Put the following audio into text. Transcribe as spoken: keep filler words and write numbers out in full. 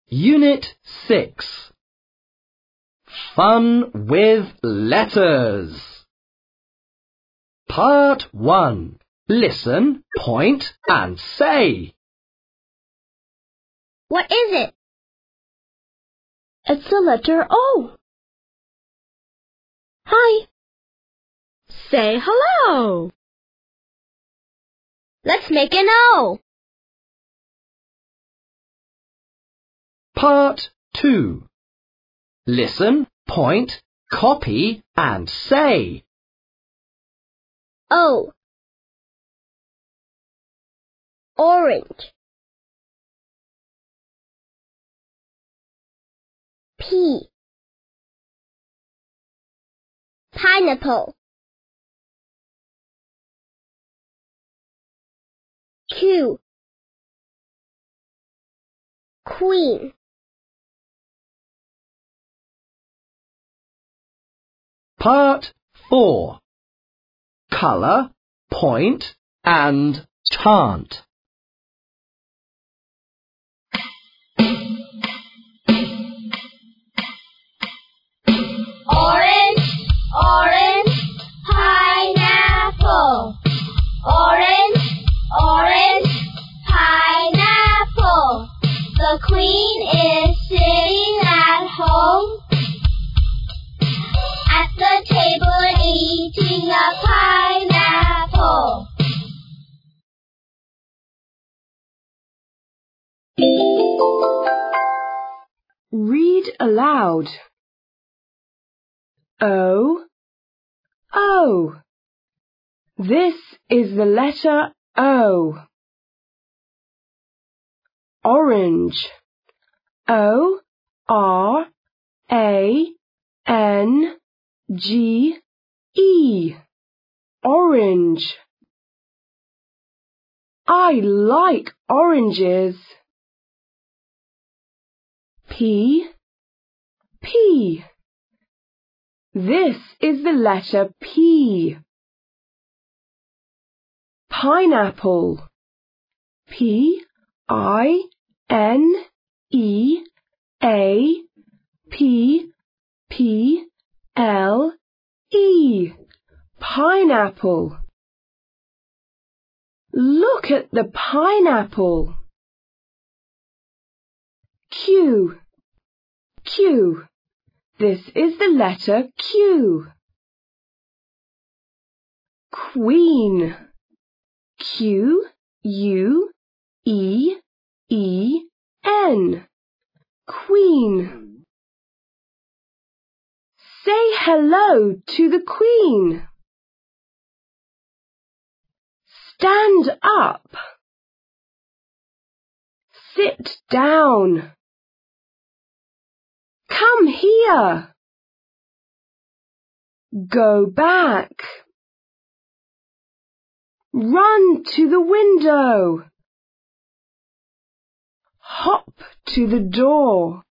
Unit six. Fun with letters. Part one. Listen, point and say. What is it? It's the letter O. Hi. Say hello. Let's make an O. Part two. Listen, point, copy and say. O. Orange. P. Pineapple. Q. Queen. Part four. Colour, point and chant. Orange, orange, pineapple. Orange, orange, pineapple. The queen is sitting at home at the table and eating a pineapple. Read aloud. O, O. This is the letter O. Orange. O, R, A, N, G, E. Orange. I like oranges. P, P. This is the letter P. Pineapple. P, I, N, E, A, P, P, L, E. Pineapple. Look at the pineapple. Q, Q. This is the letter Q. Queen. Q, U, E, E, N. Queen. Say hello to the Queen. Stand up. Sit down. Come here. Go back. Run to the window. Hop to the door.